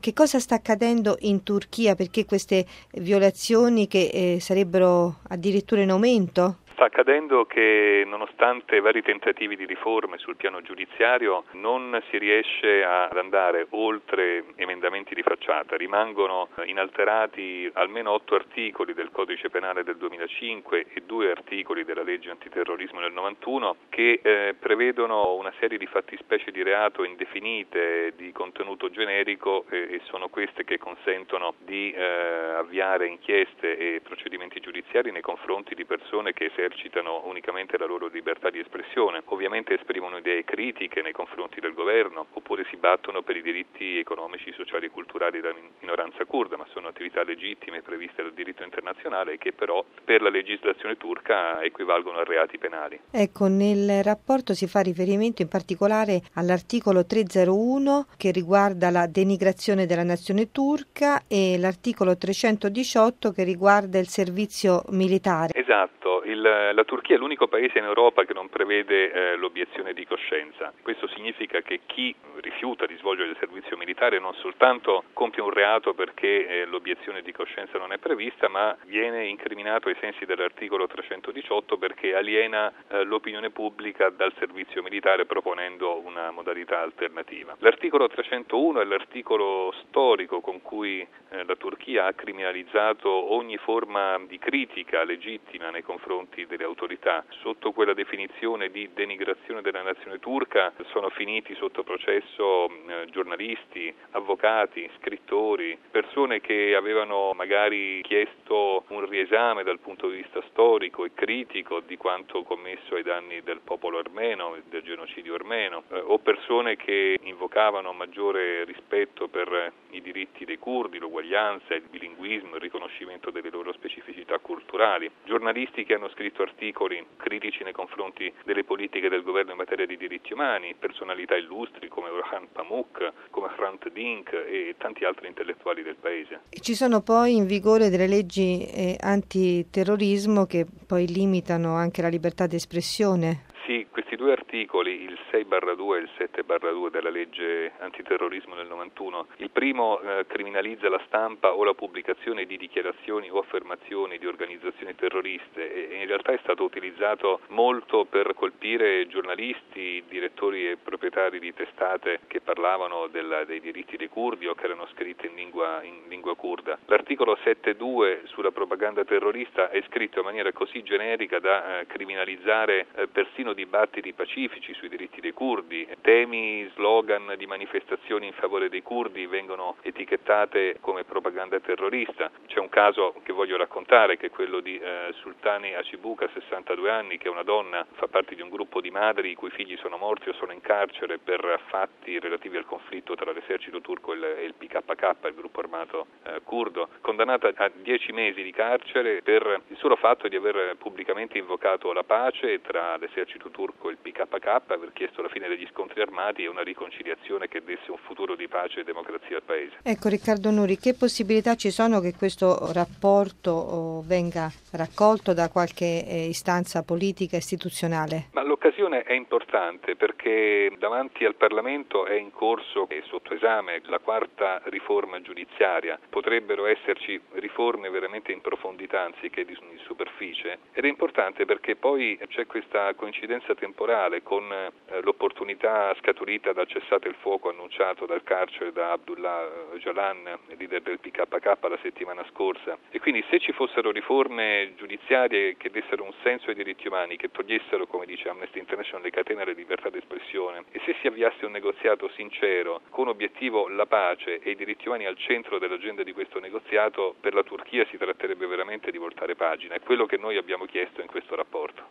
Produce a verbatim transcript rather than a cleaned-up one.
Che cosa sta accadendo in Turchia? Perché queste violazioni che eh, sarebbero addirittura in aumento? Sta accadendo che nonostante vari tentativi di riforme sul piano giudiziario non si riesce ad andare oltre emendamenti di facciata, rimangono inalterati almeno otto articoli del Codice Penale del duemilacinque e due articoli della legge antiterrorismo del novantuno che eh, prevedono una serie di fattispecie di reato indefinite di contenuto generico e, e sono queste che consentono di eh, avviare inchieste e procedimenti giudiziari nei confronti di persone che esercitano unicamente la loro libertà di espressione, ovviamente esprimono idee critiche nei confronti del governo oppure si battono per i diritti economici, sociali e culturali della minoranza curda, ma sono attività legittime previste dal diritto internazionale che però per la legislazione turca equivalgono a reati penali. Ecco, nel rapporto si fa riferimento in particolare all'articolo trecentouno che riguarda la denigrazione della nazione turca e l'articolo trecentodiciotto che riguarda il servizio militare. Esatto, il, la Turchia è l'unico paese in Europa che non prevede eh, l'obiezione di coscienza. Questo significa che chi rifiuta di svolgere il servizio militare non soltanto compie un reato perché eh, l'obiezione di coscienza non è prevista, ma viene incriminato ai sensi dell'articolo trecentodiciotto perché aliena eh, l'opinione pubblica dal servizio militare proponendo una modalità alternativa. L'articolo trecentouno è l'articolo storico con cui eh, la Turchia ha criminalizzato ogni forma di critica legittima nei confronti delle autorità. Sotto quella definizione di denigrazione della nazione turca sono finiti sotto processo eh, giornalisti, avvocati, scrittori, persone che avevano magari chiesto un riesame dal punto di vista storico e critico di quanto commesso ai danni del popolo armeno, del genocidio armeno, eh, o persone che invocavano maggiore rispetto per i diritti dei curdi, l'uguaglianza, il bilinguismo, il riconoscimento delle loro specificità culturali. Giornalisti che hanno scritto articoli critici nei confronti delle politiche del governo in materia di diritti umani, personalità illustri come Orhan Pamuk, come Hrant Dink e tanti altri intellettuali del paese. Ci sono poi in vigore delle leggi eh, antiterrorismo che poi limitano anche la libertà di espressione. Sì, questi due articoli, il sei barra due e il sette barra due della legge antiterrorismo del novantuno, il primo eh, criminalizza la stampa o la pubblicazione di dichiarazioni o affermazioni di organizzazioni terroriste e in realtà è stato utilizzato molto per colpire giornalisti, direttori e proprietari di testate che parlavano del, dei diritti dei curdi o che erano scritte in lingua, in lingua curda. L'articolo sette due sulla propaganda terrorista è scritto in maniera così generica da eh, criminalizzare eh, persino dibattiti pacifici sui diritti dei curdi, temi, slogan di manifestazioni in favore dei curdi vengono etichettate come propaganda terrorista. C'è un caso che voglio raccontare che è quello di eh, Sultani Acibuca, sessantadue anni, che è una donna, fa parte di un gruppo di madri i cui figli sono morti o sono in carcere per fatti relativi al conflitto tra l'esercito turco e il, e il P K K, il gruppo armato eh, curdo, condannata a dieci mesi di carcere per il solo fatto di aver pubblicamente invocato la pace tra l'esercito turco e il P K K, aver chiesto la fine degli scontri armati e una riconciliazione che desse un futuro di pace e democrazia al paese. Ecco Riccardo Nuri, che possibilità ci sono che questo rapporto oh, venga raccolto da qualche eh, istanza politica istituzionale? Ma l'occasione è importante perché davanti al Parlamento è in corso e sotto esame la quarta riforma giudiziaria. Potrebbero esserci riforme veramente in profondità anziché di superficie ed è importante perché poi c'è questa coincidenza temporale con eh, l'opportunità scaturita dal cessate il fuoco annunciato dal carcere da Abdullah Öcalan, leader del P K K, la settimana scorsa. E quindi se ci fossero riforme giudiziarie che dessero un senso ai diritti umani, che togliessero, come dice Amnesty International, le catene alla libertà di espressione, e se si avviasse un negoziato sincero con obiettivo la pace e i diritti umani al centro dell'agenda di questo negoziato, per la Turchia si tratterebbe veramente di voltare pagina. È quello che noi abbiamo chiesto in questo rapporto.